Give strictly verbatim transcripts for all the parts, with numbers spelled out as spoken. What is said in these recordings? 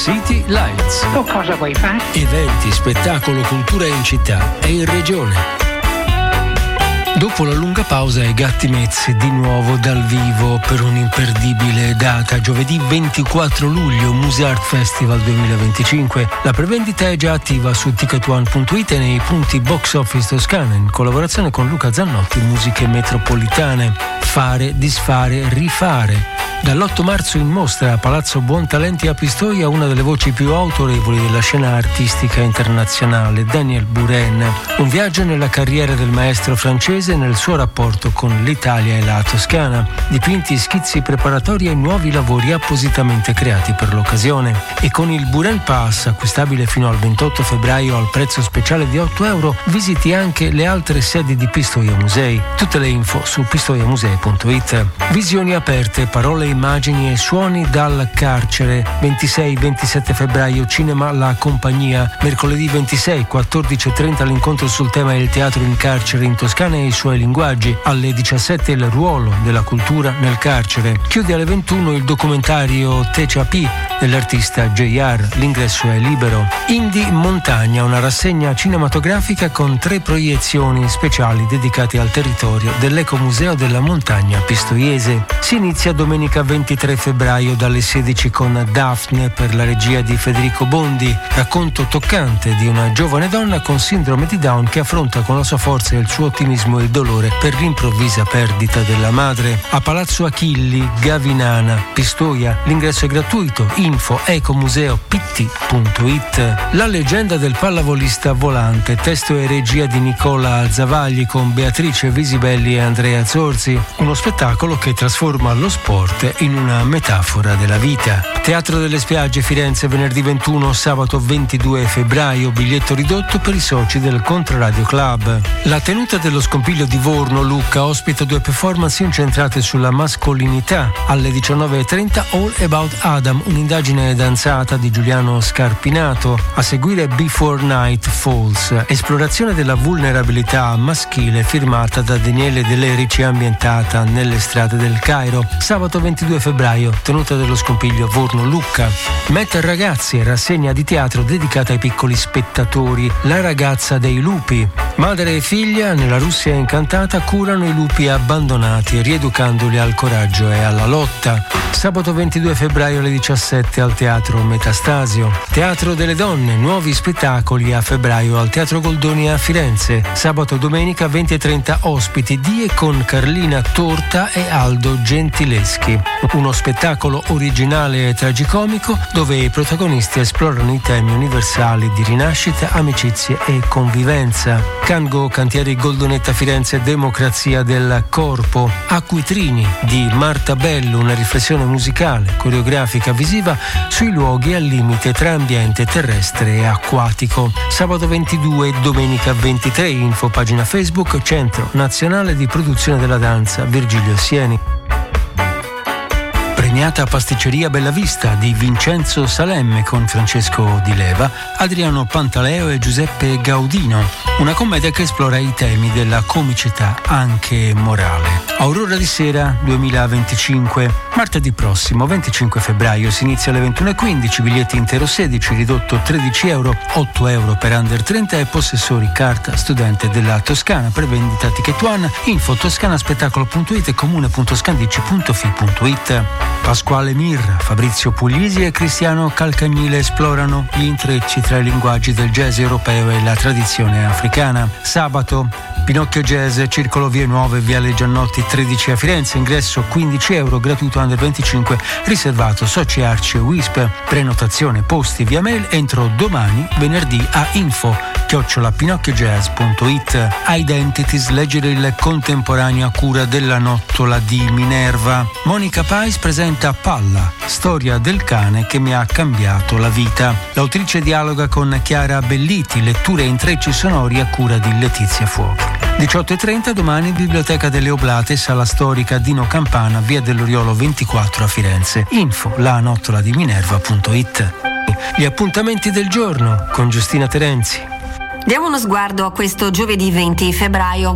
City Lights. O cosa vuoi fare? Eventi, spettacolo, cultura in città e in regione. Dopo la lunga pausa ai Gatti Mezzi di nuovo dal vivo per un'imperdibile data, giovedì ventiquattro luglio, Museart Festival duemilaventicinque. La prevendita è già attiva su ticket one punto it e nei punti Box Office Toscana in collaborazione con Luca Zannotti, Musiche Metropolitane. Fare, disfare, rifare. Dall'otto marzo in mostra a Palazzo Buontalenti a Pistoia una delle voci più autorevoli della scena artistica internazionale, Daniel Buren. Un viaggio nella carriera del maestro francese e nel suo rapporto con l'Italia e la Toscana. Dipinti, schizzi preparatori e nuovi lavori appositamente creati per l'occasione. E con il Buren Pass, acquistabile fino al ventotto febbraio al prezzo speciale di otto euro, visiti anche le altre sedi di Pistoia Musei. Tutte le info su pistoiamusei punto it. Visioni aperte, parole, immagini e suoni dal carcere. ventisei ventisette febbraio Cinema La Compagnia. Mercoledì ventisei quattordici e trenta l'incontro sul tema Il teatro in carcere in Toscana e i suoi linguaggi. Alle diciassette il ruolo della cultura nel carcere. Chiude alle ventuno il documentario T C A P dell'artista J R. L'ingresso è libero. Indie Montagna, una rassegna cinematografica con tre proiezioni speciali dedicate al territorio dell'Ecomuseo della Montagna Pistoiese. Si inizia domenica ventitré febbraio dalle sedici con Daphne per la regia di Federico Bondi, racconto toccante di una giovane donna con sindrome di Down che affronta con la sua forza e il suo ottimismo il dolore per l'improvvisa perdita della madre. A Palazzo Achilli, Gavinana, Pistoia, l'ingresso è gratuito. Info ecomuseo p t punto it. La leggenda del pallavolista volante, testo e regia di Nicola Zavagli con Beatrice Visibelli e Andrea Zorzi, uno spettacolo che trasforma lo sport in una metafora della vita. Teatro delle Spiagge Firenze venerdì ventuno, sabato ventidue febbraio, biglietto ridotto per i soci del Controradio Club. La tenuta dello Scompiglio di Vorno Lucca ospita due performance incentrate sulla mascolinità. Alle diciannove e trenta All About Adam, un'indagine danzata di Giuliano Scarpinato. A seguire Before Night Falls, esplorazione della vulnerabilità maschile firmata da Daniele De Lerici, ambientata nelle strade del Cairo. Sabato ventidue febbraio, tenuta dello Scompiglio Vorno Lucca. Met Ragazzi, rassegna di teatro dedicata ai piccoli spettatori. La ragazza dei lupi. Madre e figlia nella Russia incantata curano i lupi abbandonati, rieducandoli al coraggio e alla lotta. Sabato ventidue febbraio alle diciassette al Teatro Metastasio. Teatro delle Donne, nuovi spettacoli a febbraio al Teatro Goldoni a Firenze. Sabato e domenica venti e trenta ospiti di e con Carlina Torta e Aldo Gentileschi. Uno spettacolo originale e tragicomico dove i protagonisti esplorano i temi universali di rinascita, amicizie e convivenza. Cango Cantieri Goldonetta Firenze, Democrazia del Corpo. Acquitrini di Marta Bello, una riflessione musicale, coreografica, visiva sui luoghi al limite tra ambiente terrestre e acquatico. Sabato ventidue, domenica ventitré, info pagina Facebook Centro Nazionale di Produzione della Danza Virgilio Sieni. Premiata Pasticceria Bella Vista di Vincenzo Salemme con Francesco Di Leva, Adriano Pantaleo e Giuseppe Gaudino. Una commedia che esplora i temi della comicità anche morale. Aurora di Sera duemilaventicinque. Martedì prossimo, venticinque febbraio, si inizia alle ventuno e quindici, biglietti intero sedici, ridotto tredici euro, otto euro per under trenta e possessori carta studente della Toscana. Prevendita Ticket One, info toscanaspettacolo punto it e comune punto scandicci punto fi punto it. Pasquale Mirra, Fabrizio Puglisi e Cristiano Calcagnile esplorano gli intrecci tra i linguaggi del jazz europeo e la tradizione africana. Sabato, Pinocchio Jazz, Circolo Vie Nuove, Viale Giannotti tredici a Firenze, ingresso quindici euro, gratuito under venticinque, riservato soci Arci e Wisp. Prenotazione posti via mail entro domani, venerdì, a info chiocciola pinocchiojazz punto it. Identities, leggere il contemporaneo a cura della Nottola di Minerva. Monica Pais presenta Palla, storia del cane che mi ha cambiato la vita. L'autrice dialoga con Chiara Belliti, letture e intrecci sonori a cura di Letizia Fuochi. diciotto e trenta domani, Biblioteca delle Oblate, sala storica Dino Campana, via dell'Oriolo ventiquattro a Firenze. Info la nottola di minerva punto it. Gli appuntamenti del giorno con Giustina Terenzi. Diamo uno sguardo a questo giovedì venti febbraio.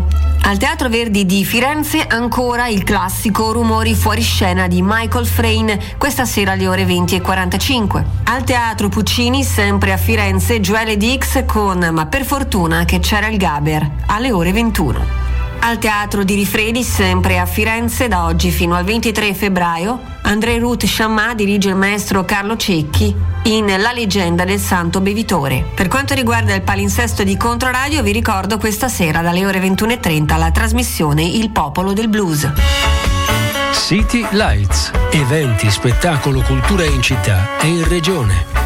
Al Teatro Verdi di Firenze ancora il classico Rumori fuori scena di Michael Frayn, questa sera alle ore venti e quarantacinque. Al Teatro Puccini, sempre a Firenze, Joelle Dix con Ma per fortuna che c'era il Gaber, alle ore ventuno. Al Teatro di Rifredi, sempre a Firenze, da oggi fino al ventitré febbraio, André Ruth Chammah dirige il maestro Carlo Cecchi in La leggenda del Santo Bevitore. Per quanto riguarda il palinsesto di Controradio, vi ricordo questa sera dalle ore ventuno e trenta la trasmissione Il Popolo del Blues. City Lights, eventi, spettacolo, cultura in città e in regione.